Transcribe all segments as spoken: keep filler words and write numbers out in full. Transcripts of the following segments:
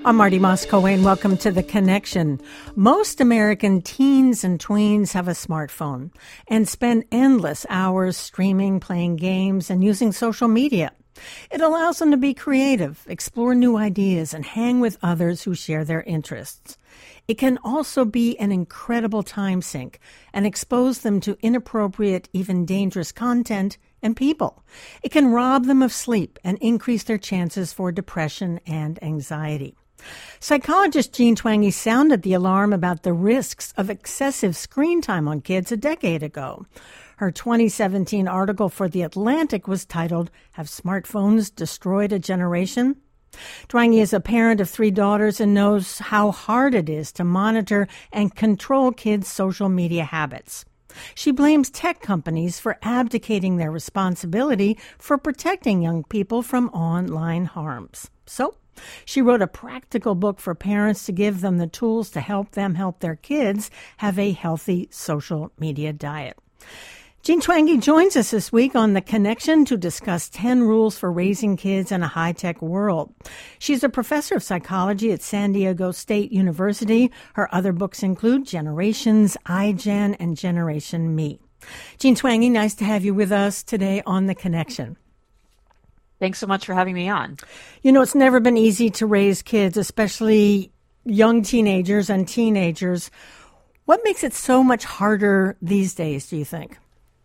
I'm Marty Moscow, and welcome to The Connection. Most American teens and tweens have a smartphone and spend endless hours streaming, playing games, and using social media. It allows them to be creative, explore new ideas, and hang with others who share their interests. It can also be an incredible time sink and expose them to inappropriate, even dangerous content and people. It can rob them of sleep and increase their chances for depression and anxiety. Psychologist Jean Twenge sounded the alarm about the risks of excessive screen time on kids a decade ago. Her twenty seventeen article for The Atlantic was titled, "Have Smartphones Destroyed a Generation?" Twenge is a parent of three daughters and knows how hard it is to monitor and control kids' social media habits. She blames tech companies for abdicating their responsibility for protecting young people from online harms. So, she wrote a practical book for parents to give them the tools to help them help their kids have a healthy social media diet. Jean Twenge joins us this week on The Connection to discuss ten rules for raising kids in a high-tech world. She's a professor of psychology at San Diego State University. Her other books include Generations, iGen, and Generation Me. Jean Twenge, nice to have you with us today on The Connection. Thanks so much for having me on. You know, it's never been easy to raise kids, especially young teenagers and teenagers. What makes it so much harder these days, do you think?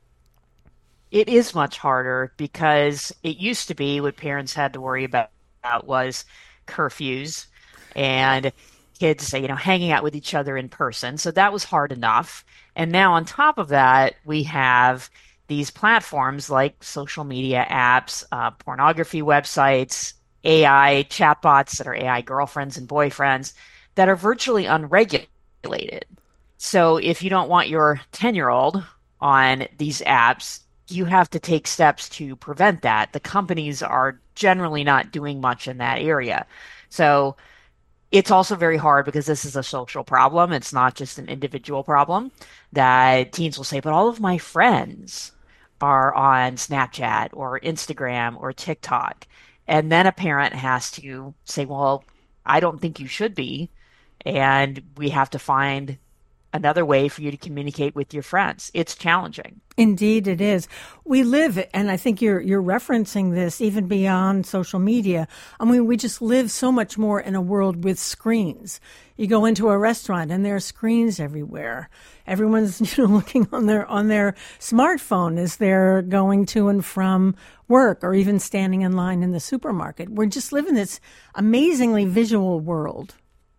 It is much harder because it used to be what parents had to worry about was curfews and kids, you know, hanging out with each other in person. So that was hard enough. And now on top of that, we have these platforms like social media apps, uh, pornography websites, A I chatbots that are A I girlfriends and boyfriends that are virtually unregulated. So if you don't want your ten-year-old on these apps, you have to take steps to prevent that. The companies are generally not doing much in that area. So it's also very hard because this is a social problem. It's not just an individual problem that teens will say, but all of my friends are on Snapchat or Instagram or TikTok. And then a parent has to say, well, I don't think you should be. And we have to find another way for you to communicate with your friends. It's challenging. Indeed, it is. We live, and I think you're you're referencing this even beyond social media. I mean, we just live so much more in a world with screens. You go into a restaurant and there are screens everywhere. Everyone's, you know, looking on their on their smartphone as they're going to and from work or even standing in line in the supermarket. We're just living this amazingly visual world.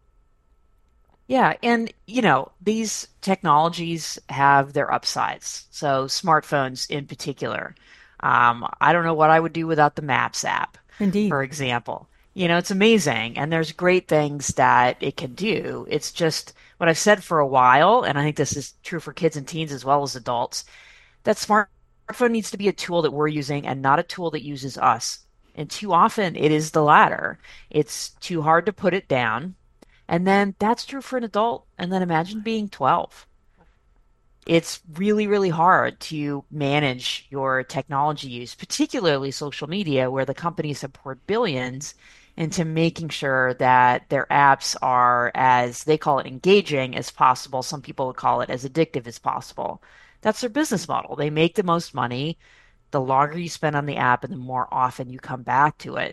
Yeah, and you know, these technologies have their upsides. So smartphones in particular. Um, I don't know what I would do without the Maps app, Indeed. for example. You know, it's amazing, and there's great things that it can do. It's just what I've said for a while, and I think this is true for kids and teens as well as adults, that smartphone needs to be a tool that we're using and not a tool that uses us. And too often it is the latter. It's too hard to put it down. And then that's true for an adult. And then imagine being twelve. It's really, really hard to manage your technology use, particularly social media, where the companies have poured billions into making sure that their apps are, as they call it, engaging as possible. Some people would call it as addictive as possible. That's their business model. They make the most money the longer you spend on the app and the more often you come back to it.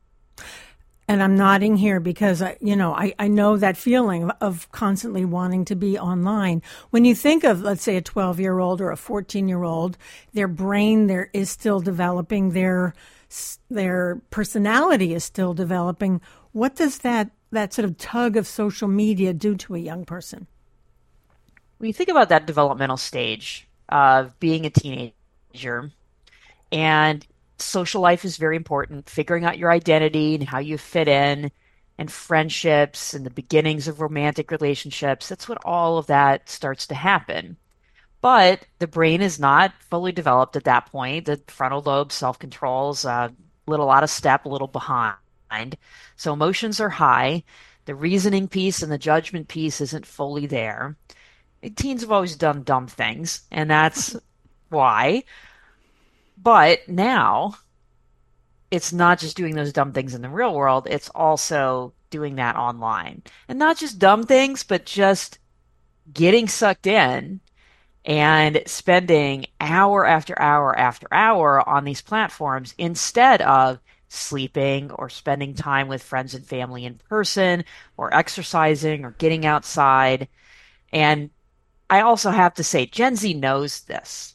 And I'm nodding here because, you know, I, I know that feeling of, of constantly wanting to be online. When you think of, let's say, a twelve-year-old or a fourteen-year-old, their brain there is still developing, their their personality is still developing. What does that, that sort of tug of social media do to a young person? When you think about that developmental stage of being a teenager, and social life is very important, figuring out your identity and how you fit in, and friendships and the beginnings of romantic relationships. That's what all of that starts to happen. But the brain is not fully developed at that point. The frontal lobe self-controls a little out of step, a little behind. So emotions are high. The reasoning piece and the judgment piece isn't fully there. Teens have always done dumb things, and that's why. But now it's not just doing those dumb things in the real world, it's also doing that online. And not just dumb things, but just getting sucked in and spending hour after hour after hour on these platforms instead of sleeping or spending time with friends and family in person or exercising or getting outside. And I also have to say, Gen Z knows this.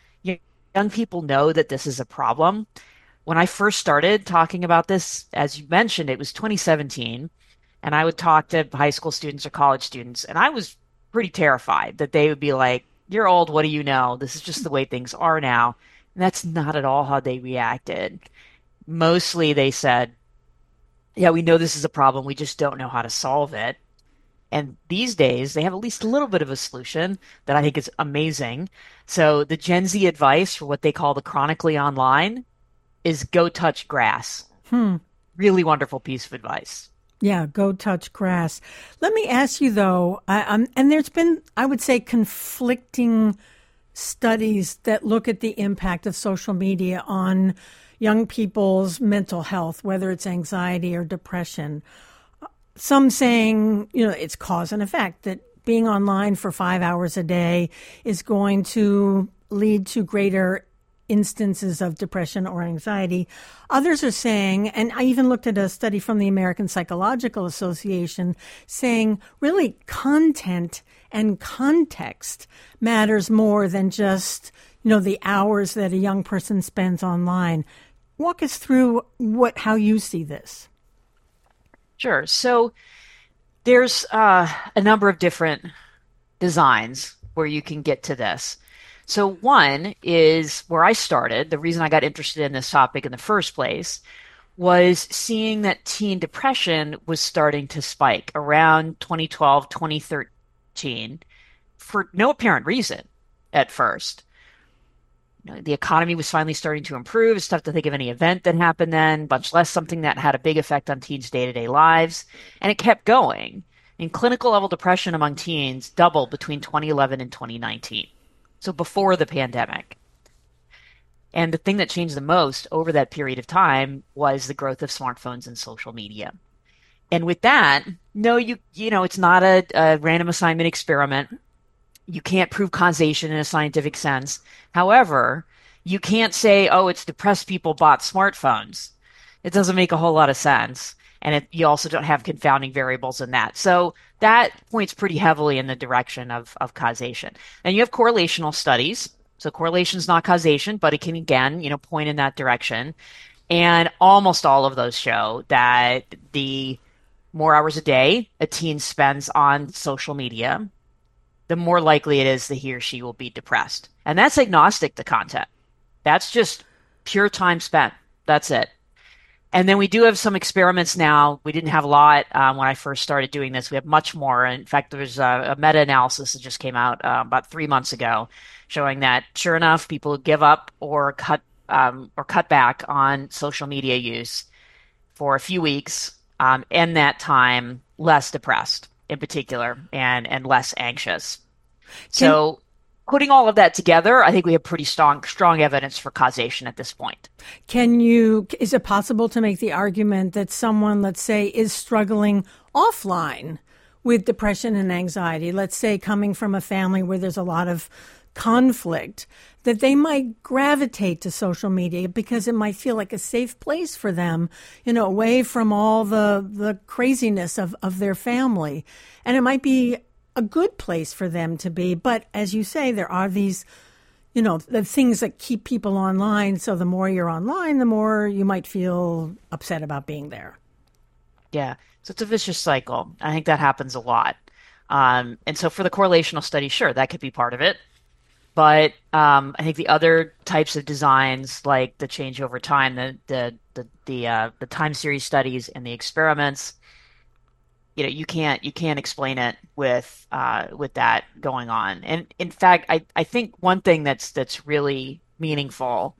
Young people know that this is a problem. When I first started talking about this, as you mentioned, it was twenty seventeen, and I would talk to high school students or college students, and I was pretty terrified that they would be like, "You're old, what do you know? This is just the way things are now." And that's not at all how they reacted. Mostly they said, "Yeah, we know this is a problem, we just don't know how to solve it." And these days, they have at least a little bit of a solution that I think is amazing. So the Gen Z advice for what they call the chronically online is go touch grass. Hmm. Really wonderful piece of advice. Yeah, go touch grass. Let me ask you though, I, um, and there's been, I would say, conflicting studies that look at the impact of social media on young people's mental health, whether it's anxiety or depression. Some saying, you know, it's cause and effect, that being online for five hours a day is going to lead to greater instances of depression or anxiety. Others are saying, and I even looked at a study from the American Psychological Association saying really content and context matters more than just, you know, the hours that a young person spends online. Walk us through what how you see this. Sure. So there's uh, a number of different designs where you can get to this. So one is where I started. The reason I got interested in this topic in the first place was seeing that teen depression was starting to spike around twenty twelve, twenty thirteen for no apparent reason at first. You know, the economy was finally starting to improve. It's tough to think of any event that happened then, much less something that had a big effect on teens' day-to-day lives. And it kept going. And clinical level depression among teens doubled between twenty eleven and twenty nineteen. So before the pandemic. And the thing that changed the most over that period of time was the growth of smartphones and social media. And with that, no, you you know, it's not a, a random assignment experiment. You can't prove causation in a scientific sense. However, you can't say, oh, it's depressed people bought smartphones. It doesn't make a whole lot of sense. And it, you also don't have confounding variables in that. So that points pretty heavily in the direction of, of causation. And you have correlational studies. So correlation is not causation, but it can, again, you know, point in that direction. And almost all of those show that the more hours a day a teen spends on social media, the more likely it is that he or she will be depressed. And that's agnostic to content. That's just pure time spent. That's it. And then we do have some experiments now. We didn't have a lot um, when I first started doing this. We have much more. In fact, there's a, a meta-analysis that just came out uh, about three months ago showing that, sure enough, people who give up or cut um, or cut back on social media use for a few weeks um, end that time less depressed in particular and, and less anxious. So Can, putting all of that together, I think we have pretty strong, strong evidence for causation at this point. Can you, is it possible to make the argument that someone, let's say, is struggling offline with depression and anxiety, let's say coming from a family where there's a lot of conflict, that they might gravitate to social media because it might feel like a safe place for them, you know, away from all the the craziness of, of their family. And it might be a good place for them to be. But as you say, there are these, you know, the things that keep people online. So the more you're online, the more you might feel upset about being there. Yeah. So it's a vicious cycle. I think that happens a lot. Um, and so for the correlational study, sure, that could be part of it. But um, I think the other types of designs, like the change over time, the the the the, uh, the time series studies and the experiments, you know, you can't you can't explain it with uh, with that going on. And in fact, I, I think one thing that's that's really meaningful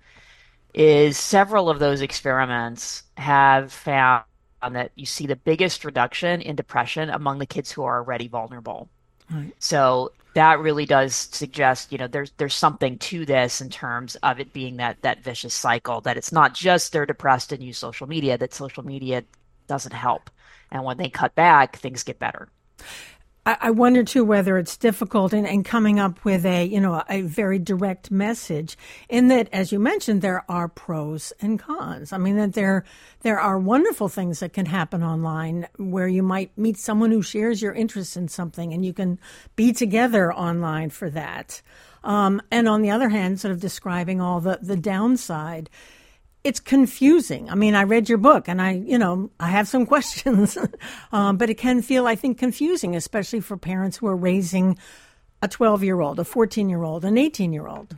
is several of those experiments have found that you see the biggest reduction in depression among the kids who are already vulnerable. Right. So that really does suggest, you know, there's there's something to this in terms of it being that that vicious cycle, that it's not just they're depressed and use social media, that social media doesn't help. And when they cut back, things get better. I I wonder too whether it's difficult in, in coming up with a, you know, a very direct message, in that, as you mentioned, there are pros and cons. I mean, that there there are wonderful things that can happen online where you might meet someone who shares your interest in something and you can be together online for that. Um, and on the other hand, sort of describing all the, the downside. It's confusing. I mean, I read your book and I, you know, I have some questions, um, but it can feel, I think, confusing, especially for parents who are raising a twelve year old, a fourteen year old, an eighteen year old.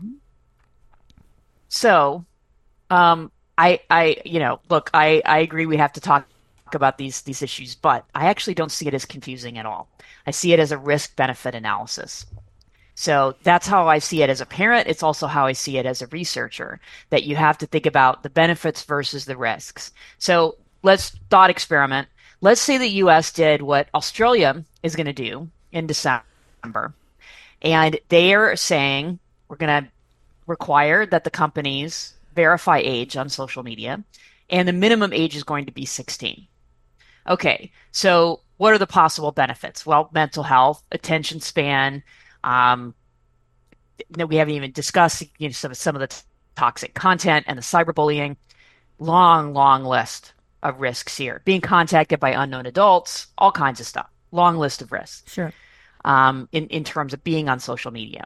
So, um, I, I, you know, look, I, I agree we have to talk about these, these issues, but I actually don't see it as confusing at all. I see it as a risk benefit analysis. So that's how I see it as a parent. It's also how I see it as a researcher, that you have to think about the benefits versus the risks. So let's thought experiment. Let's say the U S did what Australia is going to do in December. And they are saying we're going to require that the companies verify age on social media, and the minimum age is going to be sixteen. Okay, so what are the possible benefits? Well, mental health, attention span. Um, you know, we haven't even discussed, you know, some, some of the t- toxic content and the cyberbullying. Long, long list of risks here. Being contacted by unknown adults, all kinds of stuff. Long list of risks. Sure. Um, in, in terms of being on social media.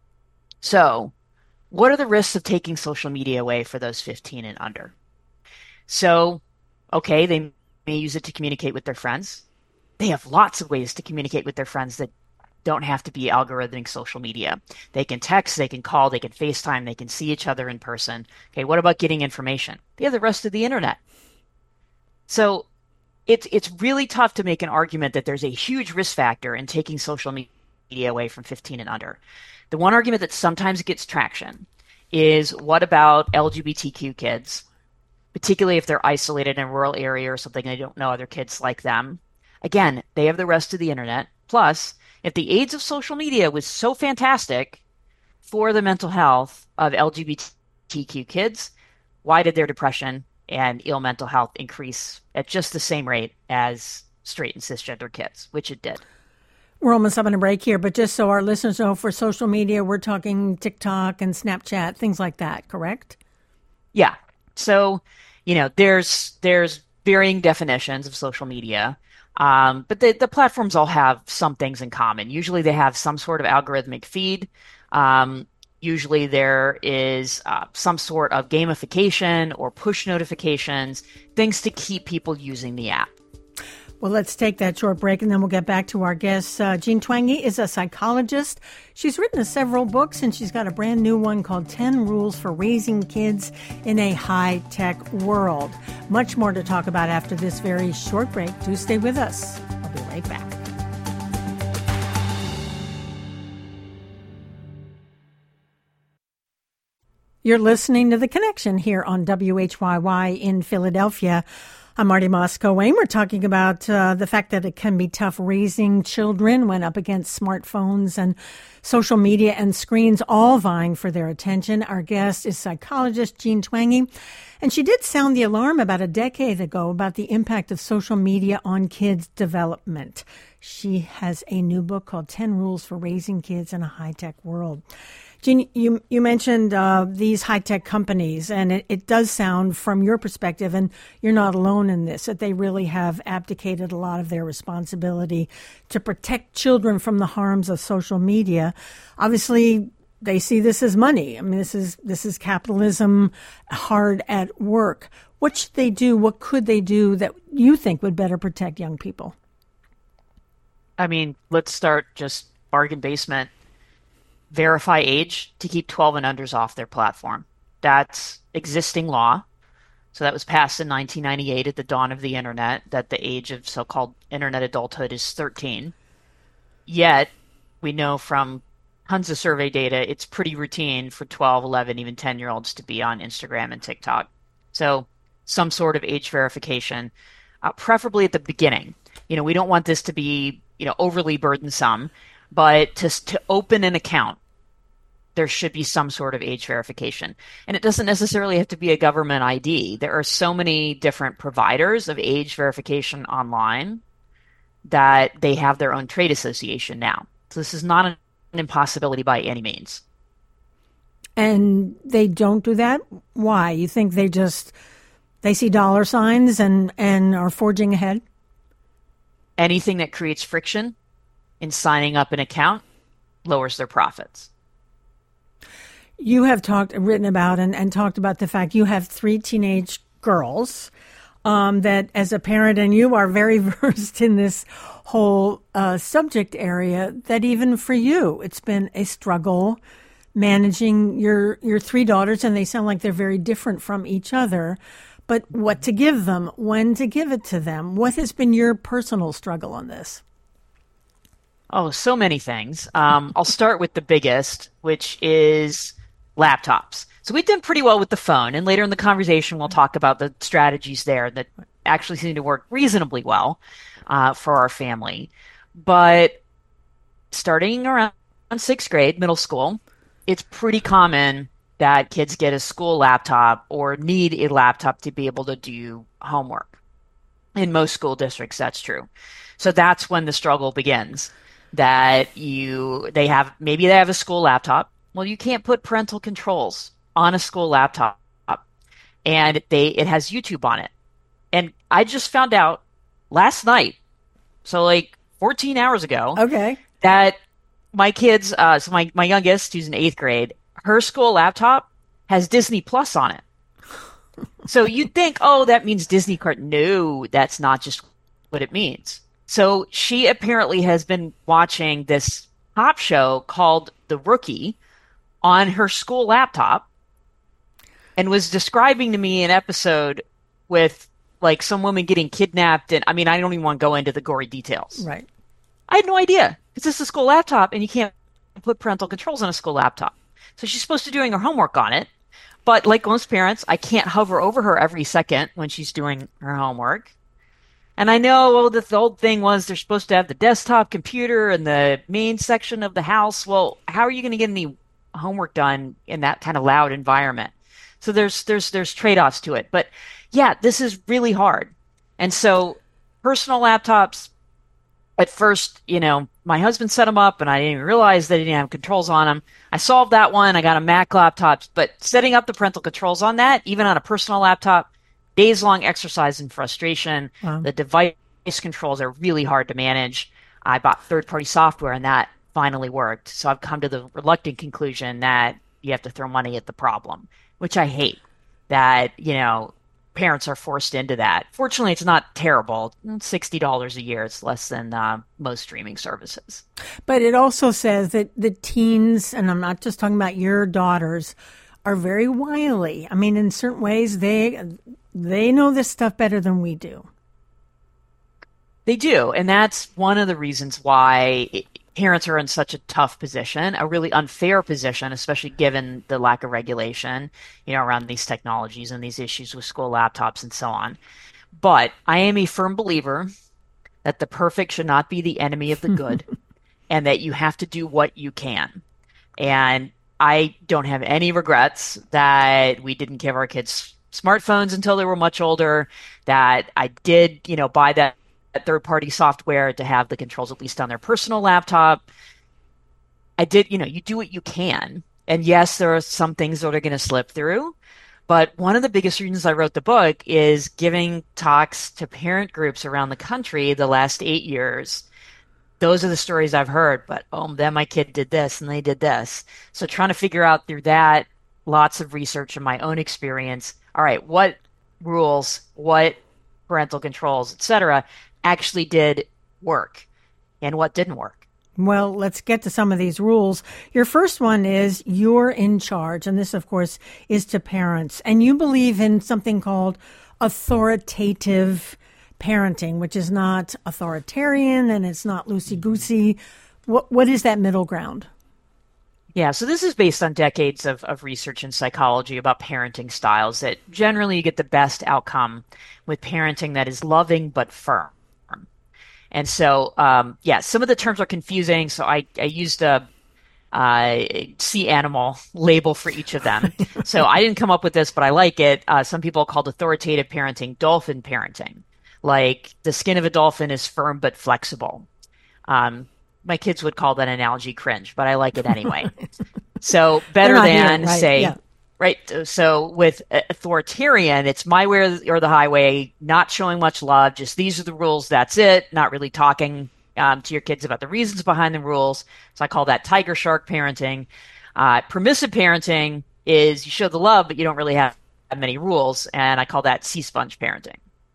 So, what are the risks of taking social media away for those fifteen and under? So, okay, they may use it to communicate with their friends. They have lots of ways to communicate with their friends that don't have to be algorithmic social media. They can text, they can call, they can FaceTime, they can see each other in person. Okay, what about getting information? They have the rest of the internet. So it's it's really tough to make an argument that there's a huge risk factor in taking social media away from fifteen and under. The one argument that sometimes gets traction is, what about L G B T Q kids, particularly if they're isolated in a rural area or something and they don't know other kids like them? Again, they have the rest of the internet. Plus, if the aids of social media was so fantastic for the mental health of L G B T Q kids, why did their depression and ill mental health increase at just the same rate as straight and cisgender kids, which it did? We're almost up on a break here, but just so our listeners know, for social media, we're talking TikTok and Snapchat, things like that, correct? Yeah. So, you know, there's there's varying definitions of social media. Um, but the, the platforms all have some things in common. Usually they have some sort of algorithmic feed. Um, usually there is uh, some sort of gamification or push notifications, things to keep people using the app. Well, let's take that short break and then we'll get back to our guest. Uh, Jean Twenge is a psychologist. She's written several books and she's got a brand new one called ten Rules for Raising Kids in a High-Tech World. Much more to talk about after this very short break. Do stay with us. I'll be right back. You're listening to The Connection here on W H Y Y in Philadelphia. I'm Marty Moscow-Wayne. We're talking about uh, the fact that it can be tough raising children when up against smartphones and social media and screens all vying for their attention. Our guest is psychologist Jean Twenge, and she did sound the alarm about a decade ago about the impact of social media on kids' development. She has a new book called ten Rules for Raising Kids in a High-Tech World. Jean, you you mentioned uh, these high-tech companies, and it, it does sound, from your perspective, and you're not alone in this, that they really have abdicated a lot of their responsibility to protect children from the harms of social media. Obviously, they see this as money. I mean, this is this is capitalism hard at work. What should they do? What could they do that you think would better protect young people? I mean, let's start just bargain basement. Verify age to keep twelve and unders off their platform. That's existing law. So that was passed in nineteen ninety-eight at the dawn of the internet, that the age of so-called internet adulthood is thirteen. Yet, we know from tons of survey data, it's pretty routine for twelve, eleven, even ten-year-olds to be on Instagram and TikTok. So some sort of age verification, uh, preferably at the beginning. You know, we don't want this to be, you know, overly burdensome. But to, to open an account, there should be some sort of age verification. And it doesn't necessarily have to be a government I D. There are so many different providers of age verification online that they have their own trade association now. So this is not an impossibility by any means. And they don't do that? Why? You think they just, they see dollar signs and, and are forging ahead? Anything that creates friction in signing up an account lowers their profits. You have talked, written about and, and talked about the fact you have three teenage girls um, that as a parent, and you are very versed in this whole uh, subject area, that even for you, it's been a struggle managing your, your three daughters, and they sound like they're very different from each other. But what to give them, when to give it to them. What has been your personal struggle on this? Oh, so many things. Um, I'll start with the biggest, which is laptops. So we've done pretty well with the phone, and later in the conversation, we'll talk about the strategies there that actually seem to work reasonably well uh, for our family. But starting around sixth grade, middle school, it's pretty common that kids get a school laptop or need a laptop to be able to do homework. In most school districts, that's true. So that's when the struggle begins. That you, they have, maybe they have a school laptop. Well, you can't put parental controls on a school laptop, and they, it has YouTube on it. And I just found out last night, so like fourteen hours ago, okay, that my kids, uh, so my, my youngest, who's in eighth grade, her school laptop has Disney Plus on it. So you'd think, oh, that means Disney Card. No, that's not just what it means. So she apparently has been watching this pop show called The Rookie on her school laptop and was describing to me an episode with like some woman getting kidnapped. And I mean, I don't even want to go into the gory details. Right. I had no idea because this is a school laptop and you can't put parental controls on a school laptop. So she's supposed to be doing her homework on it. But like most parents, I can't hover over her every second when she's doing her homework. And I know, well, the, the old thing was they're supposed to have the desktop computer in the main section of the house. Well, how are you going to get any homework done in that kind of loud environment? So there's there's there's trade-offs to it. But yeah, this is really hard. And so personal laptops, at first, you know, my husband set them up and I didn't even realize they didn't have controls on them. I solved that one. I got a Mac laptop, but setting up the parental controls on that, even on a personal laptop, days-long exercise and frustration. Wow. The device controls are really hard to manage. I bought third-party software, and that finally worked. So I've come to the reluctant conclusion that you have to throw money at the problem, which I hate, that, you know, parents are forced into that. Fortunately, it's not terrible. sixty dollars a year. It's less than uh, most streaming services. But it also says that the teens, and I'm not just talking about your daughters, are very wily. I mean, in certain ways, they they know this stuff better than we do. They do. And that's one of the reasons why it, parents are in such a tough position, a really unfair position, especially given the lack of regulation, you know, around these technologies and these issues with school laptops and so on. But I am a firm believer that the perfect should not be the enemy of the good and that you have to do what you can. And I don't have any regrets that we didn't give our kids smartphones until they were much older, that I did, you know, buy that third-party software to have the controls at least on their personal laptop. I did, you know, you do what you can. And yes, there are some things that are going to slip through. But one of the biggest reasons I wrote the book is giving talks to parent groups around the country the last eight years. Those are the stories I've heard, but oh, then my kid did this and they did this. So trying to figure out through that, lots of research and my own experience. All right, what rules, what parental controls, et cetera, actually did work and what didn't work. Well, let's get to some of these rules. Your first one is you're in charge. And this, of course, is to parents. And you believe in something called authoritative parenting, which is not authoritarian and it's not loosey-goosey. What What is that middle ground? Yeah, so this is based on decades of, of research in psychology about parenting styles, that generally you get the best outcome with parenting that is loving but firm. And so, um, yeah, some of the terms are confusing. So I, I used a, uh, sea animal label for each of them. So I didn't come up with this, but I like it. Uh, some people called authoritative parenting dolphin parenting. Like the skin of a dolphin is firm but flexible. Um, my kids would call that analogy cringe, but I like it anyway. So They're better not here, than right? Yeah. say, right. So with authoritarian, it's my way or the highway, not showing much love. Just these are the rules. That's it. Not really talking um, to your kids about the reasons behind the rules. So I call that tiger shark parenting. Uh, permissive parenting is you show the love, but you don't really have many rules. And I call that sea sponge parenting.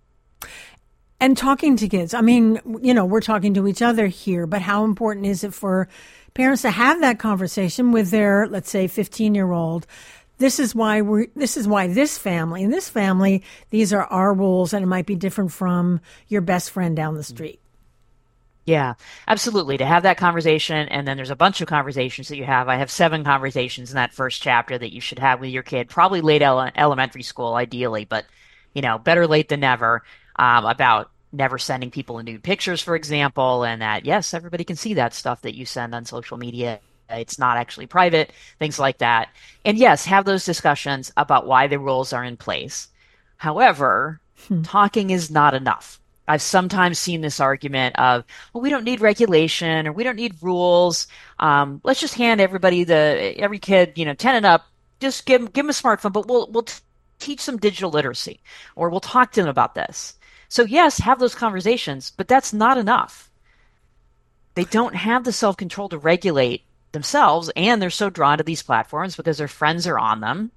And talking to kids, I mean, you know, we're talking to each other here, but how important is it for parents to have that conversation with their, let's say, fifteen year old? This is why we're, this is why this family and this family, these are our rules, and it might be different from your best friend down the street. Yeah, absolutely. To have that conversation, and then there's a bunch of conversations that you have. I have seven conversations in that first chapter that you should have with your kid, probably late ele elementary school, ideally, but you know, better late than never, um, about never sending people nude pictures, for example, and that, yes, everybody can see that stuff that you send on social media. It's not actually private, things like that. And yes, have those discussions about why the rules are in place. However, Hmm. talking is not enough. I've sometimes seen this argument of, well, we don't need regulation or we don't need rules. Um, let's just hand everybody the every kid, you know, ten and up, just give them, give them a smartphone, but we'll we'll t- teach them digital literacy, or we'll talk to them about this. So yes, have those conversations, but that's not enough. They don't have the self-control to regulate themselves, and they're so drawn to these platforms because their friends are on them,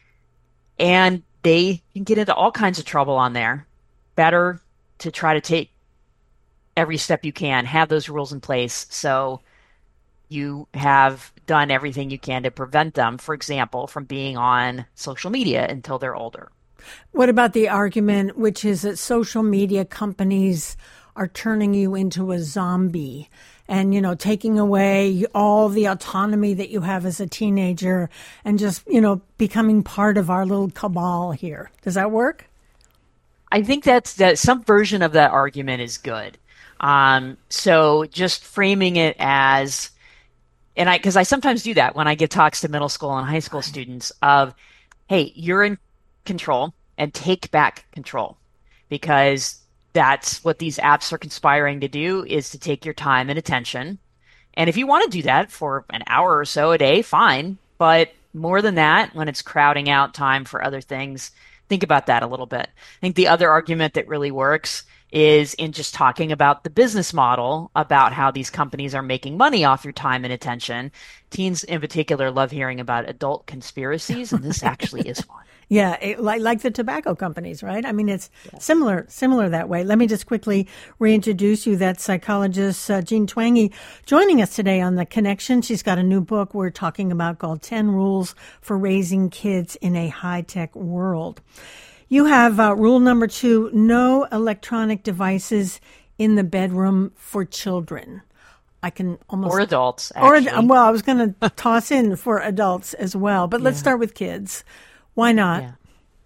and they can get into all kinds of trouble on there. Better to try to take every step you can, have those rules in place so you have done everything you can to prevent them, for example, from being on social media until they're older. What about the argument, which is that social media companies are turning you into a zombie and, you know, taking away all the autonomy that you have as a teenager and just, you know, becoming part of our little cabal here? Does that work? I think that's that some version of that argument is good. Um, so just framing it as, and I, because I sometimes do that when I give talks to middle school and high school students of, hey, you're in control and take back control, because that's what these apps are conspiring to do, is to take your time and attention. And if you want to do that for an hour or so a day, fine. But more than that, when it's crowding out time for other things, think about that a little bit. I think the other argument that really works is in just talking about the business model, about how these companies are making money off your time and attention. Teens in particular love hearing about adult conspiracies, and this actually is one. Yeah, it, like like the tobacco companies, right? I mean, it's yes. similar similar that way. Let me just quickly reintroduce you. That's psychologist uh, Jean Twenge joining us today on The Connection. She's got a new book we're talking about called ten Rules for Raising Kids in a High-Tech World. You have uh, rule number two, no electronic devices in the bedroom for children. I can almost... Or adults, actually. Or, well, I was going to toss in for adults as well, but yeah. Let's start with kids. Why not? Yeah.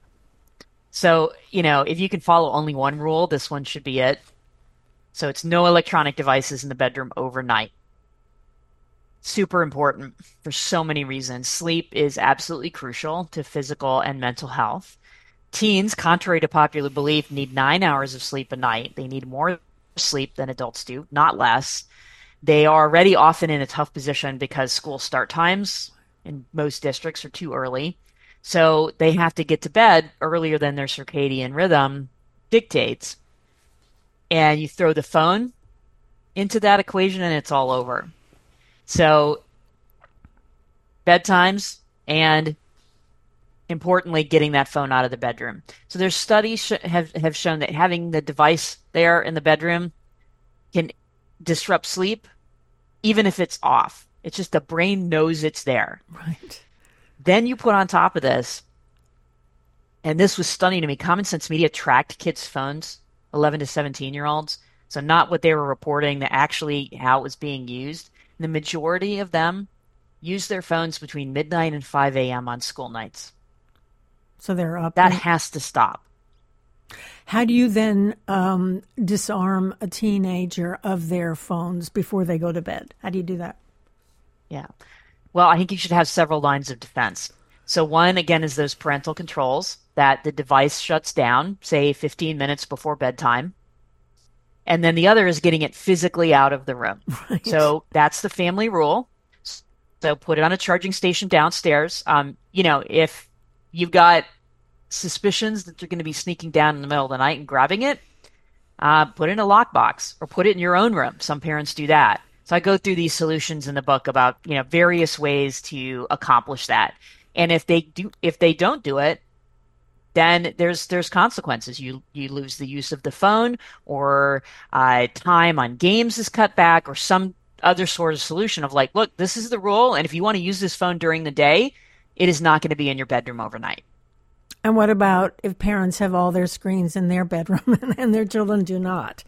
So, you know, if you can follow only one rule, this one should be it. So it's no electronic devices in the bedroom overnight. Super important for so many reasons. Sleep is absolutely crucial to physical and mental health. Teens, contrary to popular belief, need nine hours of sleep a night. They need more sleep than adults do, not less. They are already often in a tough position because school start times in most districts are too early. So they have to get to bed earlier than their circadian rhythm dictates. And you throw the phone into that equation and it's all over. So bedtimes, and importantly, getting that phone out of the bedroom. So there's studies sh- have, have shown that having the device there in the bedroom can disrupt sleep, even if it's off. It's just the brain knows it's there. Right. Then you put on top of this, and this was stunning to me, Common Sense Media tracked kids' phones, eleven to seventeen year olds. So not what they were reporting, that actually how it was being used. And the majority of them use their phones between midnight and five a.m. on school nights. So they're up. That and... has to stop. How do you then um, disarm a teenager of their phones before they go to bed? How do you do that? Yeah. Well, I think you should have several lines of defense. So one, again, is those parental controls that the device shuts down, say fifteen minutes before bedtime. And then the other is getting it physically out of the room. Right. So that's the family rule. So put it on a charging station downstairs. Um, you know, if you've got suspicions that you're going to be sneaking down in the middle of the night and grabbing it, uh, put it in a lockbox or put it in your own room. Some parents do that. So I go through these solutions in the book about, you know, various ways to accomplish that. And if they do, if they don't do it, then there's there's consequences. You you lose the use of the phone, or uh, time on games is cut back, or some other sort of solution of like, look, this is the rule, and if you want to use this phone during the day, it is not going to be in your bedroom overnight. And what about if parents have all their screens in their bedroom and their children do not?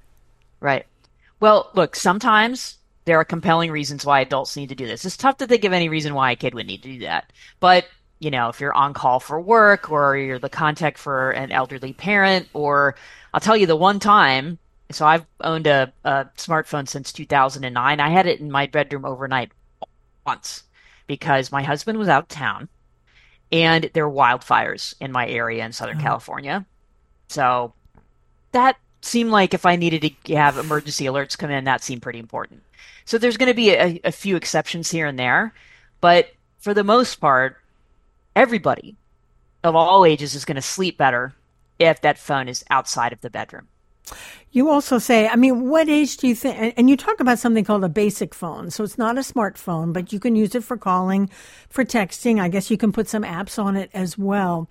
Right. Well, look, sometimes there are compelling reasons why adults need to do this. It's tough to think of any reason why a kid would need to do that. But, you know, if you're on call for work, or you're the contact for an elderly parent, or I'll tell you the one time, so I've owned a, a smartphone since two thousand nine. I had it in my bedroom overnight once because my husband was out of town and there were wildfires in my area in Southern oh. California. So that seemed like if I needed to have emergency alerts come in, that seemed pretty important. So there's going to be a, a few exceptions here and there, but for the most part, everybody of all ages is going to sleep better if that phone is outside of the bedroom. You also say, I mean, what age do you think, and you talk about something called a basic phone. So it's not a smartphone, but you can use it for calling, for texting. I guess you can put some apps on it as well.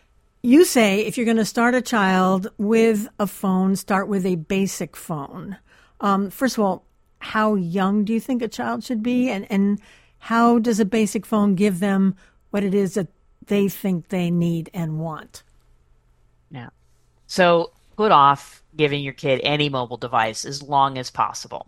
You say if you're going to start a child with a phone, start with a basic phone. Um, first of all, how young do you think a child should be? And, and how does a basic phone give them what it is that they think they need and want? Yeah. So put off giving your kid any mobile device as long as possible.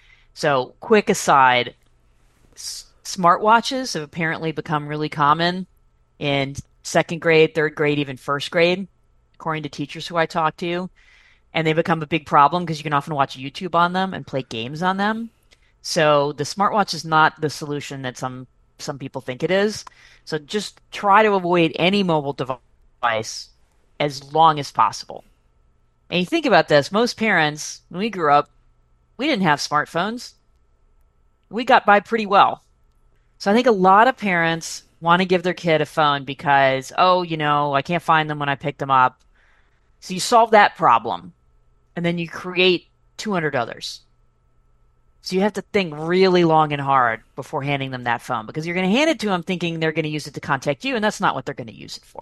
So quick aside, s- smartwatches have apparently become really common in second grade, third grade, even first grade, according to teachers who I talk to. And they become a big problem because you can often watch YouTube on them and play games on them. So the smartwatch is not the solution that some some people think it is. So just try to avoid any mobile device as long as possible. And you think about this, most parents, when we grew up, we didn't have smartphones. We got by pretty well. So I think a lot of parents want to give their kid a phone because, oh, you know, I can't find them when I pick them up. So you solve that problem, and then you create two hundred others. So you have to think really long and hard before handing them that phone, because you're going to hand it to them thinking they're going to use it to contact you, and that's not what they're going to use it for.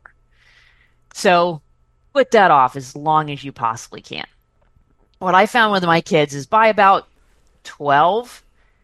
So put that off as long as you possibly can. What I found with my kids is by about twelve,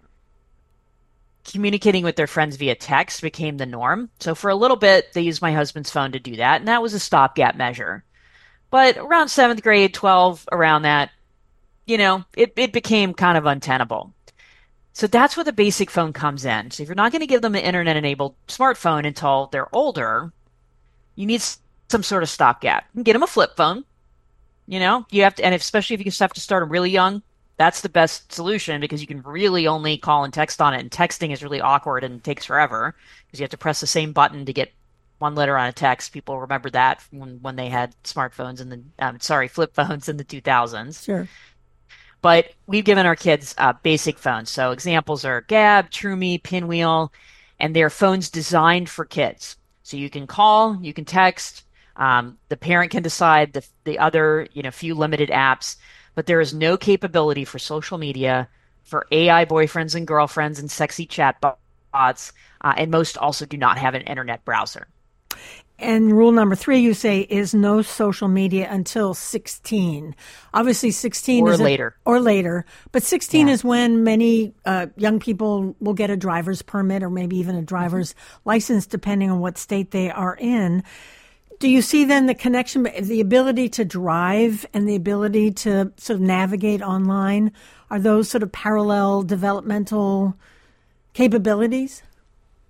communicating with their friends via text became the norm. So for a little bit, they used my husband's phone to do that, and that was a stopgap measure. But around seventh grade, twelve, around that, you know, it, it became kind of untenable. So that's where the basic phone comes in. So if you're not going to give them an internet-enabled smartphone until they're older, you need some sort of stopgap. You can get them a flip phone. You know, you have to, and especially if you just have to start them really young, that's the best solution because you can really only call and text on it. And texting is really awkward and takes forever because you have to press the same button to get one letter on a text. People remember that when, when they had smartphones in the, um, sorry, flip phones in the two thousands. Sure. But we've given our kids uh, basic phones. So examples are Gab, TrueMe, Pinwheel, and they're phones designed for kids. So you can call, you can text. Um, the parent can decide the the other, you know, few limited apps, but there is no capability for social media, for A I boyfriends and girlfriends and sexy chat bots, uh, and most also do not have an internet browser. And rule number three, you say, is no social media until sixteen. Obviously, sixteen or is later, a, or later, but sixteen yeah. is when many uh, young people will get a driver's permit or maybe even a driver's mm-hmm. license, depending on what state they are in. Do you see then the connection, the ability to drive and the ability to sort of navigate online? Are those sort of parallel developmental capabilities?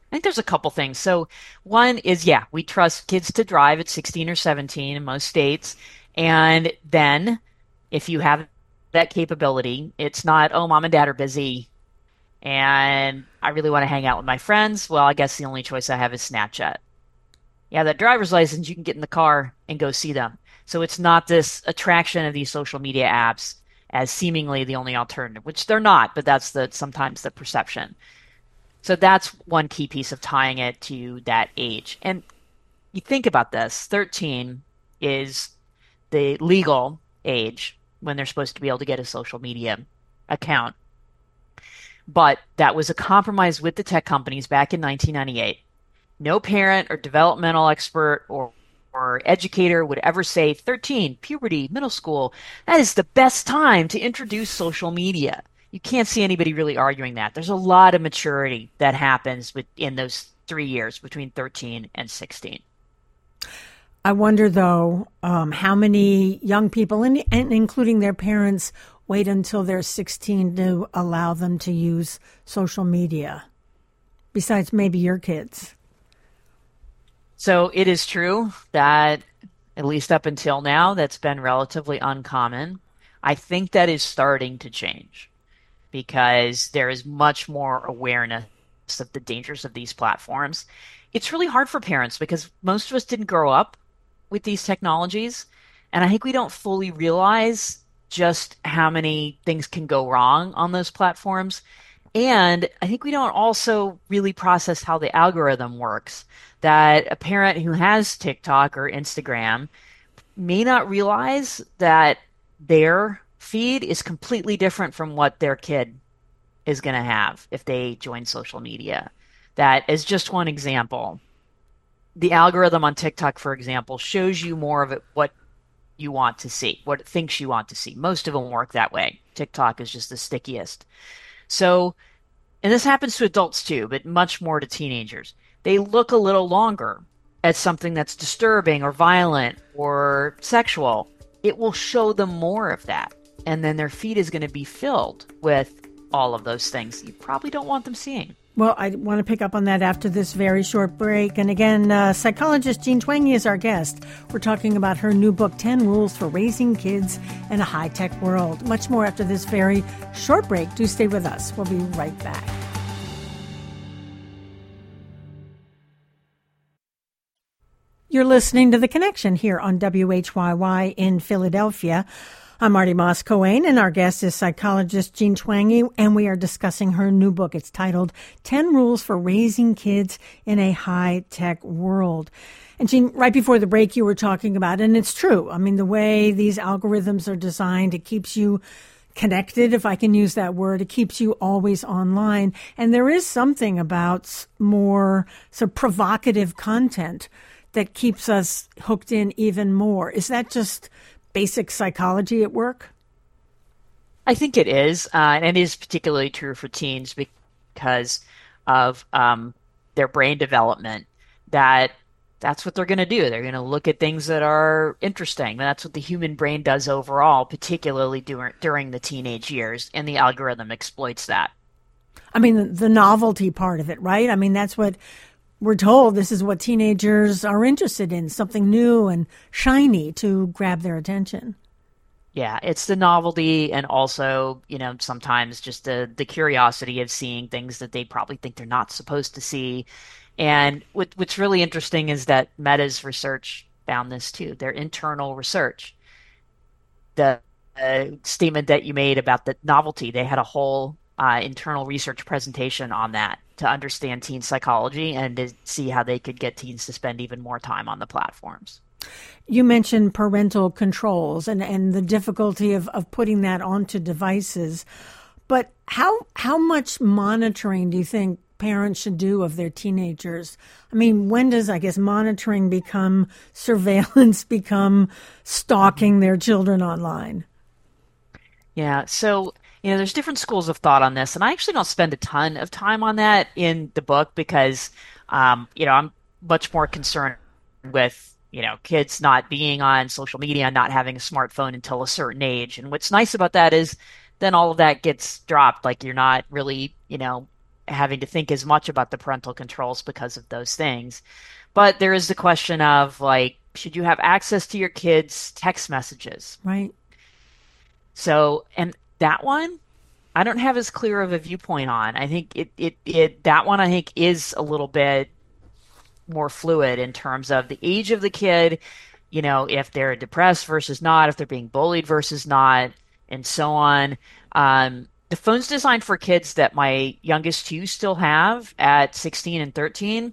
I think there's a couple things. So one is, yeah, we trust kids to drive at sixteen or seventeen in most states. And then if you have that capability, it's not, oh, mom and dad are busy and I really want to hang out with my friends. Well, I guess the only choice I have is Snapchat. Yeah, that driver's license, you can get in the car and go see them. So it's not this attraction of these social media apps as seemingly the only alternative, which they're not, but that's the sometimes the perception. So that's one key piece of tying it to that age. And you think about this, thirteen is the legal age when they're supposed to be able to get a social media account. But that was a compromise with the tech companies back in nineteen ninety-eight. No parent or developmental expert or, or educator would ever say thirteen, puberty, middle school, that is the best time to introduce social media. You can't see anybody really arguing that. There's a lot of maturity that happens within those three years between thirteen and sixteen. I wonder, though, um, how many young people, and, and including their parents, wait until they're sixteen to allow them to use social media, besides maybe your kids. So it is true that, at least up until now, that's been relatively uncommon. I think that is starting to change because there is much more awareness of the dangers of these platforms. It's really hard for parents because most of us didn't grow up with these technologies. And I think we don't fully realize just how many things can go wrong on those platforms. And I think we don't also really process how the algorithm works. That a parent who has TikTok or Instagram may not realize that their feed is completely different from what their kid is going to have if they join social media. That is just one example. The algorithm on TikTok, for example, shows you more of it, what you want to see, what it thinks you want to see. Most of them work that way. TikTok is just the stickiest. So, and this happens to adults too, but much more to teenagers. They look a little longer at something that's disturbing or violent or sexual. It will show them more of that. And then their feed is going to be filled with all of those things you probably don't want them seeing. Well, I want to pick up on that after this very short break. And again, uh, psychologist Jean Twenge is our guest. We're talking about her new book, ten Rules for Raising Kids in a High-Tech World. Much more after this very short break. Do stay with us. We'll be right back. You're listening to The Connection here on W H Y Y in Philadelphia. I'm Marty Moss-Coane, and our guest is psychologist Jean Twenge, and we are discussing her new book. It's titled ten Rules for Raising Kids in a High-Tech World. And Jean, right before the break, you were talking about, and it's true, I mean, the way these algorithms are designed, it keeps you connected, if I can use that word. It keeps you always online. And there is something about more sort of provocative content that keeps us hooked in even more. Is that just basic psychology at work? I think it is, uh, and it is particularly true for teens because of um, their brain development. That that's what they're going to do. They're going to look at things that are interesting. That's what the human brain does overall, particularly during during the teenage years, and the algorithm exploits that. I mean, the, the novelty part of it, right? I mean, that's what we're told. This is what teenagers are interested in, something new and shiny to grab their attention. Yeah, it's the novelty and also, you know, sometimes just the the curiosity of seeing things that they probably think they're not supposed to see. And what, what's really interesting is that Meta's research found this too, their internal research. The uh, statement that you made about the novelty, they had a whole uh, internal research presentation on that to understand teen psychology and to see how they could get teens to spend even more time on the platforms. You mentioned parental controls and, and the difficulty of, of putting that onto devices. But how how much monitoring do you think parents should do of their teenagers? I mean, when does, I guess, monitoring become surveillance, become stalking their children online? Yeah, so, you know, there's different schools of thought on this, and I actually don't spend a ton of time on that in the book because, um, you know, I'm much more concerned with, you know, kids not being on social media, not having a smartphone until a certain age. And what's nice about that is then all of that gets dropped. Like you're not really, you know, having to think as much about the parental controls because of those things. But there is the question of like, should you have access to your kids' text messages? Right. So, and that one, I don't have as clear of a viewpoint on. I think it, it, it, that one I think is a little bit more fluid in terms of the age of the kid, you know, if they're depressed versus not, if they're being bullied versus not, and so on. Um, the phone's designed for kids that my youngest two still have at sixteen and thirteen.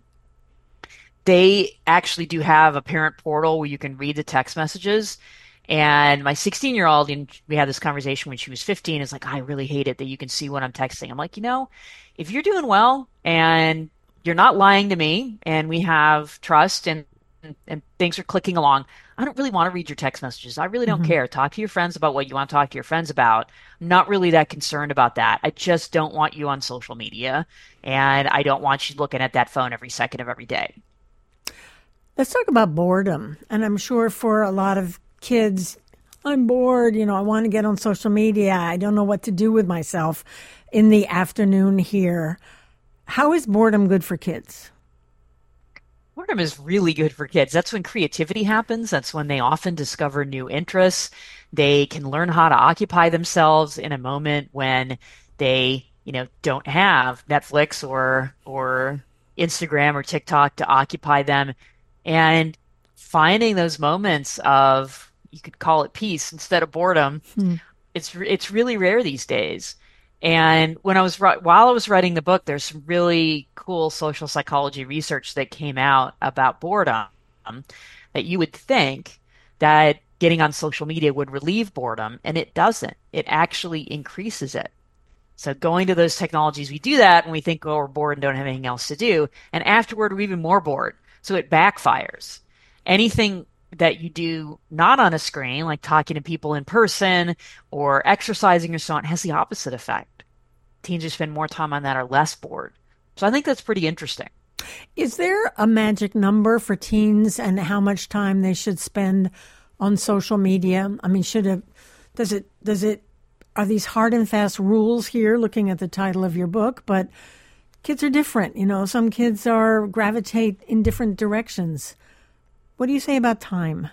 They actually do have a parent portal where you can read the text messages. And my sixteen year old, and we had this conversation when she was fifteen, is like, I really hate it that you can see what I'm texting. I'm like, you know, if you're doing well and you're not lying to me and we have trust and, and, and things are clicking along, I don't really want to read your text messages. I really don't Mm-hmm. care. Talk to your friends about what you want to talk to your friends about. I'm not really that concerned about that. I just don't want you on social media and I don't want you looking at that phone every second of every day. Let's talk about boredom. And I'm sure for a lot of kids, I'm bored. You know, I want to get on social media. I don't know what to do with myself in the afternoon here. How is boredom good for kids? Boredom is really good for kids. That's when creativity happens. That's when they often discover new interests. They can learn how to occupy themselves in a moment when they, you know, don't have Netflix or or Instagram or TikTok to occupy them. And finding those moments of, you could call it peace instead of boredom, Hmm. it's it's really rare these days. And when I was while I was writing the book, there's some really cool social psychology research that came out about boredom that you would think that getting on social media would relieve boredom, and it doesn't. It actually increases it. So going to those technologies, we do that and we think, oh, we're bored and don't have anything else to do. And afterward, we're even more bored. So it backfires. Anything that you do not on a screen, like talking to people in person or exercising or so on, has the opposite effect. Teens who spend more time on that are less bored. So I think that's pretty interesting. Is there a magic number for teens and how much time they should spend on social media? I mean, should it, does it, does it, are these hard and fast rules here, looking at the title of your book? But kids are different. You know, some kids are gravitate in different directions. What do you say about time?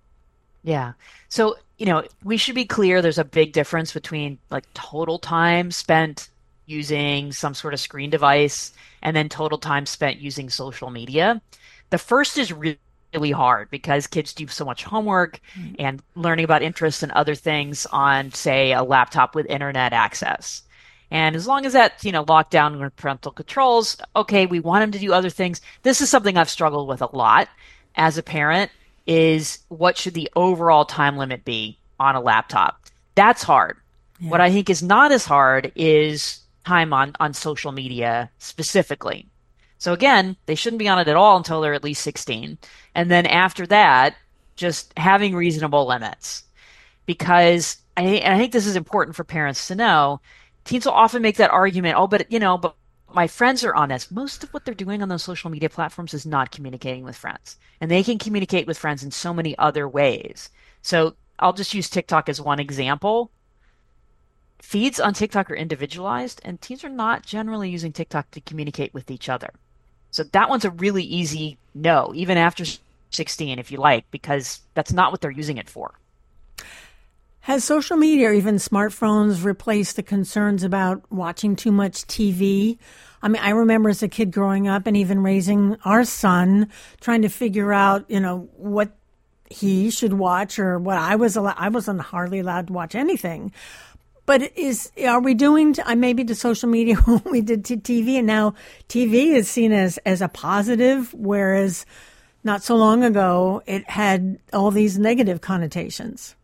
Yeah. So, you know, we should be clear there's a big difference between like total time spent using some sort of screen device and then total time spent using social media. The first is really really hard because kids do so much homework and learning about interests and other things on, say, a laptop with internet access. And as long as that's, you know, locked down with parental controls, okay, we want them to do other things. This is something I've struggled with a lot as a parent, is what should the overall time limit be on a laptop? That's hard. Yeah. What I think is not as hard is time on, on social media specifically. So again, they shouldn't be on it at all until they're at least sixteen. And then after that, just having reasonable limits. Because I, and I think this is important for parents to know, teens will often make that argument, oh, but you know, but my friends are on this. Most of what they're doing on those social media platforms is not communicating with friends. And they can communicate with friends in so many other ways. So I'll just use TikTok as one example. Feeds on TikTok are individualized, and teens are not generally using TikTok to communicate with each other. So that one's a really easy no, even after sixteen, if you like, because that's not what they're using it for. Has social media or even smartphones replaced the concerns about watching too much T V? I mean, I remember as a kid growing up and even raising our son, trying to figure out, you know, what he should watch or what I was allowed. I wasn't hardly allowed to watch anything. But is are we doing to, uh, maybe to social media what we did to T V, and now T V is seen as, as a positive, whereas not so long ago it had all these negative connotations.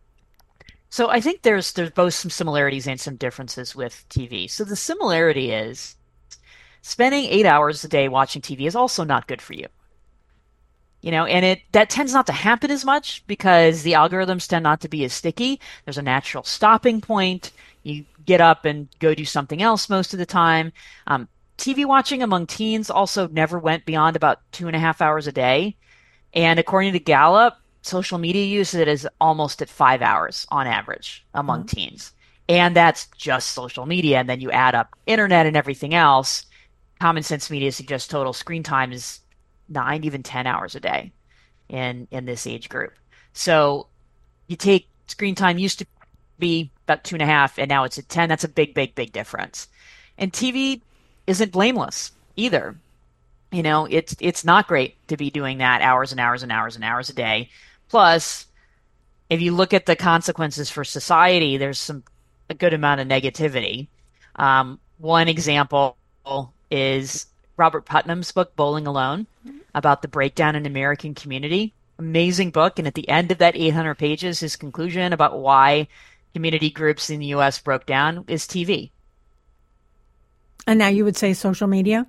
So I think there's there's both some similarities and some differences with T V. So the similarity is spending eight hours a day watching T V is also not good for you. You know, and it that tends not to happen as much because the algorithms tend not to be as sticky. There's a natural stopping point. You get up and go do something else most of the time. Um, T V watching among teens also never went beyond about two and a half hours a day. And according to Gallup, social media use it is almost at five hours on average among Mm. teens. And that's just social media. And then you add up internet and everything else. Common Sense Media suggests total screen time is nine, even ten hours a day in, in this age group. So you take screen time used to be about two and a half, and now it's at ten. That's a big, big, big difference. And T V isn't blameless either. You know, it's it's not great to be doing that hours and hours and hours and hours a day. Plus, if you look at the consequences for society, there's some a good amount of negativity. Um, one example is Robert Putnam's book, Bowling Alone, about the breakdown in American community. Amazing book. And at the end of that eight hundred pages, his conclusion about why community groups in the U S broke down is T V. And now you would say social media?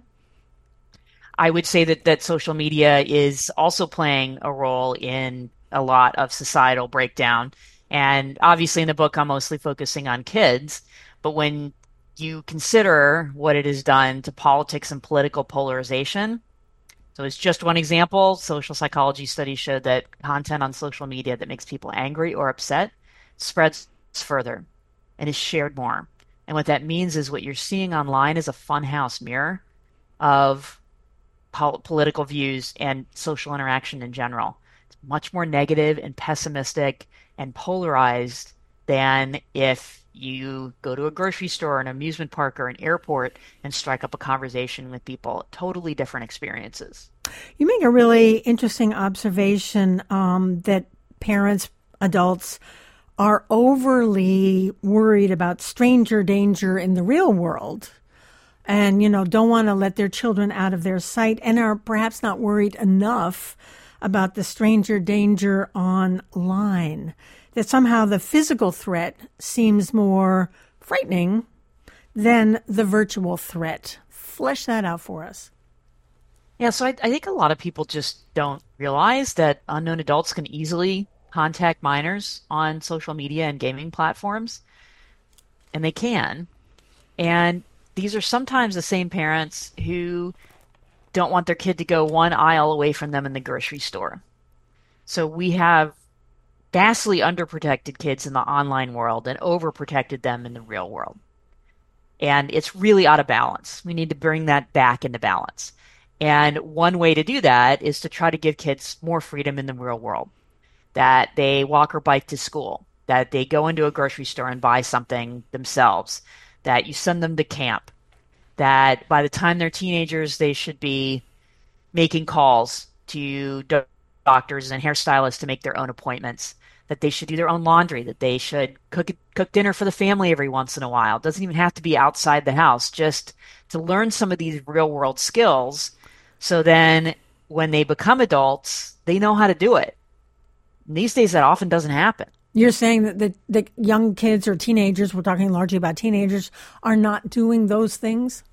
I would say that, that social media is also playing a role in a lot of societal breakdown. And obviously in the book, I'm mostly focusing on kids. But when you consider what it has done to politics and political polarization, so it's just one example. Social psychology studies showed that content on social media that makes people angry or upset spreads further and is shared more. And what that means is what you're seeing online is a funhouse mirror of pol- political views and social interaction in general. It's much more negative and pessimistic and polarized than if you go to a grocery store, an amusement park, or an airport and strike up a conversation with people. Totally different experiences. You make a really interesting observation um, that parents, adults, are overly worried about stranger danger in the real world and, you know, don't want to let their children out of their sight and are perhaps not worried enough about the stranger danger online. That somehow the physical threat seems more frightening than the virtual threat. Flesh that out for us. Yeah, so I, I think a lot of people just don't realize that unknown adults can easily contact minors on social media and gaming platforms, and they can. And these are sometimes the same parents who don't want their kid to go one aisle away from them in the grocery store. So we have vastly underprotected kids in the online world and overprotected them in the real world. And it's really out of balance. We need to bring that back into balance. And one way to do that is to try to give kids more freedom in the real world. That they walk or bike to school, that they go into a grocery store and buy something themselves, that you send them to camp, that by the time they're teenagers, they should be making calls to do- doctors and hairstylists to make their own appointments, that they should do their own laundry, that they should cook cook dinner for the family every once in a while. It doesn't even have to be outside the house, just to learn some of these real world skills. So then when they become adults, they know how to do it. And these days, that often doesn't happen. You're saying that the, the young kids or teenagers, we're talking largely about teenagers, are not doing those things?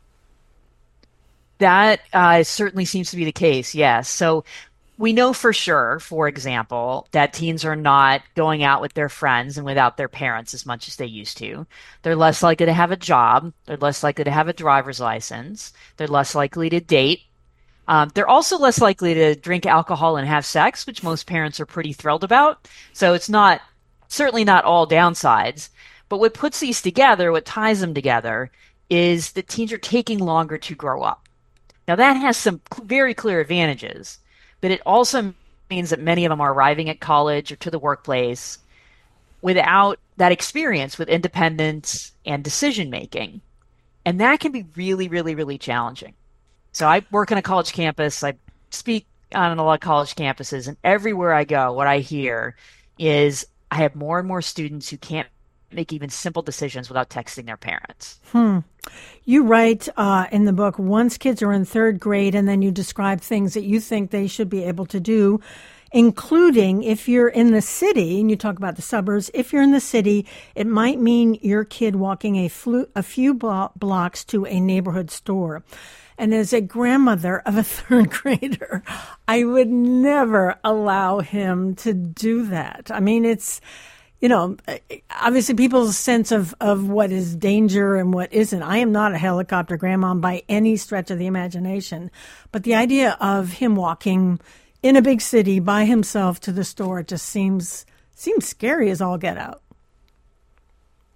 That uh, certainly seems to be the case, yes. So we know for sure, for example, that teens are not going out with their friends and without their parents as much as they used to. They're less likely to have a job. They're less likely to have a driver's license. They're less likely to date. Um, they're also less likely to drink alcohol and have sex, which most parents are pretty thrilled about. So it's not, certainly not all downsides. But what puts these together, what ties them together, is that teens are taking longer to grow up. Now that has some very clear advantages, but it also means that many of them are arriving at college or to the workplace without that experience with independence and decision making. And that can be really, really, really challenging. So I work on a college campus. I speak on a lot of college campuses, and everywhere I go, what I hear is I have more and more students who can't make even simple decisions without texting their parents. Hmm. You write uh, in the book, once kids are in third grade, and then you describe things that you think they should be able to do, including if you're in the city, and you talk about the suburbs, if you're in the city, it might mean your kid walking a, flu- a few blo- blocks to a neighborhood store. And as a grandmother of a third grader, I would never allow him to do that. I mean, it's, you know, obviously people's sense of, of what is danger and what isn't. I am not a helicopter grandma by any stretch of the imagination. But the idea of him walking in a big city by himself to the store just seems seems scary as all get out.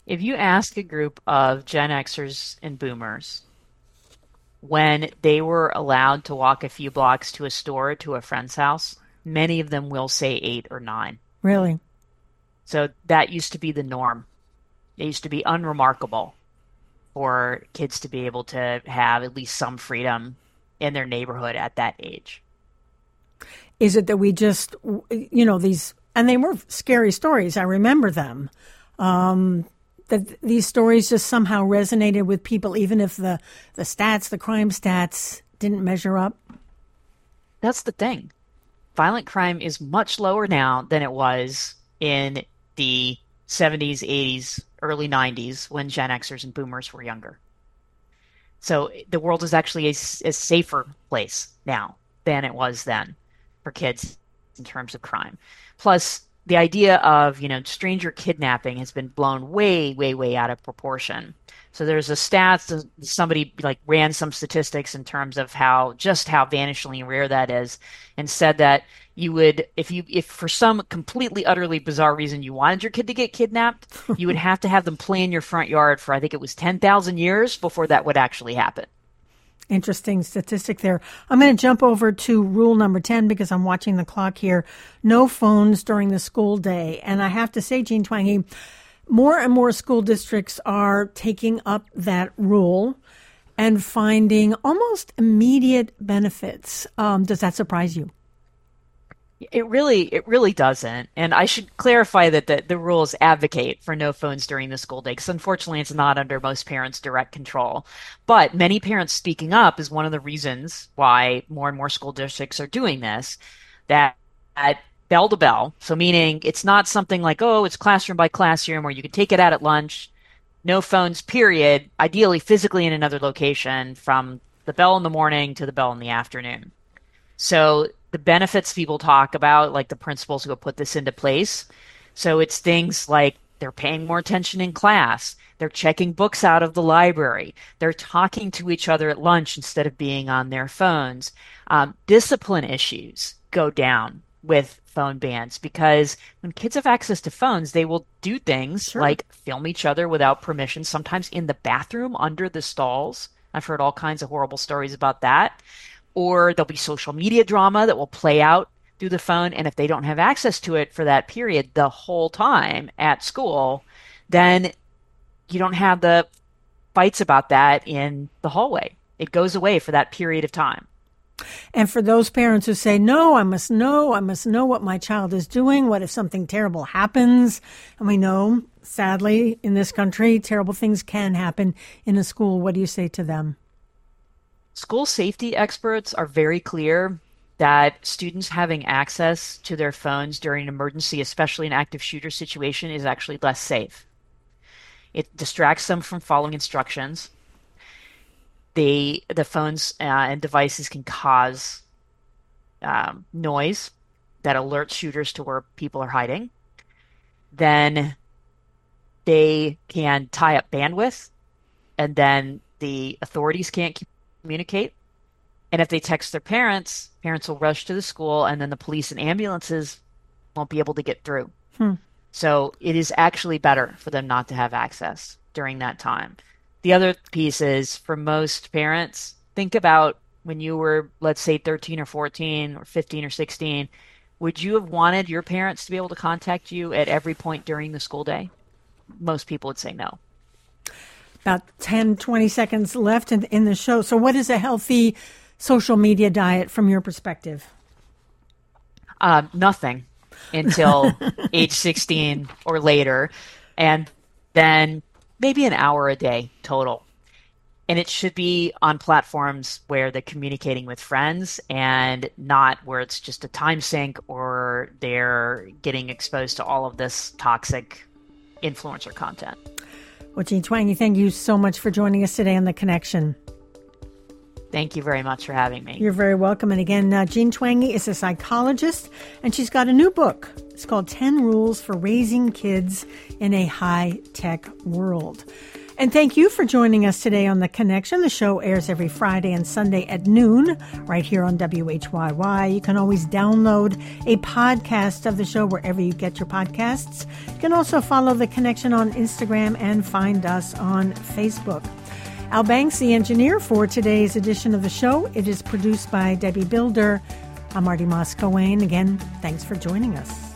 If you ask a group of Gen Xers and Boomers when they were allowed to walk a few blocks to a store, to a friend's house, many of them will say eight or nine. Really? So that used to be the norm. It used to be unremarkable for kids to be able to have at least some freedom in their neighborhood at that age. Is it that we just, you know, these, and they were scary stories, I remember them, um, that these stories just somehow resonated with people, even if the, the stats, the crime stats didn't measure up? That's the thing. Violent crime is much lower now than it was in the seventies, eighties, early nineties when Gen Xers and Boomers were younger. So the world is actually a, a safer place now than it was then for kids in terms of crime. Plus, the idea of, you know, stranger kidnapping has been blown way, way, way out of proportion. So there's a stats, somebody like ran some statistics in terms of how, just how vanishingly rare that is, and said that you would, if you, if for some completely, utterly bizarre reason you wanted your kid to get kidnapped, you would have to have them play in your front yard for, I think it was ten thousand years before that would actually happen. Interesting statistic there. I'm going to jump over to rule number ten because I'm watching the clock here. No phones during the school day. And I have to say, Jean Twenge, more and more school districts are taking up that rule and finding almost immediate benefits. Um, does that surprise you? It really, it really doesn't. And I should clarify that the, the rules advocate for no phones during the school day, because unfortunately it's not under most parents' direct control. But many parents speaking up is one of the reasons why more and more school districts are doing this, that at bell to bell. So meaning it's not something like, oh, it's classroom by classroom, or you can take it out at lunch. No phones, period, ideally physically in another location from the bell in the morning to the bell in the afternoon. So the benefits people talk about, like the principals who have put this into place. So it's things like they're paying more attention in class. They're checking books out of the library. They're talking to each other at lunch instead of being on their phones. Um, discipline issues go down with phone bans, because when kids have access to phones, they will do things Sure. like film each other without permission, sometimes in the bathroom under the stalls. I've heard all kinds of horrible stories about that. Or there'll be social media drama that will play out through the phone. And if they don't have access to it for that period the whole time at school, then you don't have the fights about that in the hallway. It goes away for that period of time. And for those parents who say, no, I must know, I must know what my child is doing. What if something terrible happens? And we know, sadly, in this country, terrible things can happen in a school. What do you say to them? School safety experts are very clear that students having access to their phones during an emergency, especially an active shooter situation, is actually less safe. It distracts them from following instructions. They, the phones uh, and devices can cause um, noise that alerts shooters to where people are hiding. Then they can tie up bandwidth, and then the authorities can't keep communicate. And if they text their parents, parents will rush to the school, and then the police and ambulances won't be able to get through. Hmm. So it is actually better for them not to have access during that time. The other piece is, for most parents, think about when you were, let's say, thirteen or fourteen or fifteen or sixteen, would you have wanted your parents to be able to contact you at every point during the school day? Most people would say no. About ten, twenty seconds left in, in the show. So what is a healthy social media diet from your perspective? Uh, nothing until age sixteen or later. And then maybe an hour a day total. And it should be on platforms where they're communicating with friends and not where it's just a time sink or they're getting exposed to all of this toxic influencer content. Well, Jean Twenge, thank you so much for joining us today on The Connection. Thank you very much for having me. You're very welcome. And again, uh, Jean Twenge is a psychologist, and she's got a new book. It's called ten Rules for Raising Kids in a High-Tech World. And thank you for joining us today on The Connection. The show airs every Friday and Sunday at noon right here on W H Y Y. You can always download a podcast of the show wherever you get your podcasts. You can also follow The Connection on Instagram and find us on Facebook. Al Banks, the engineer for today's edition of the show. It is produced by Debbie Builder. I'm Marty Moss-Coane. Again, thanks for joining us.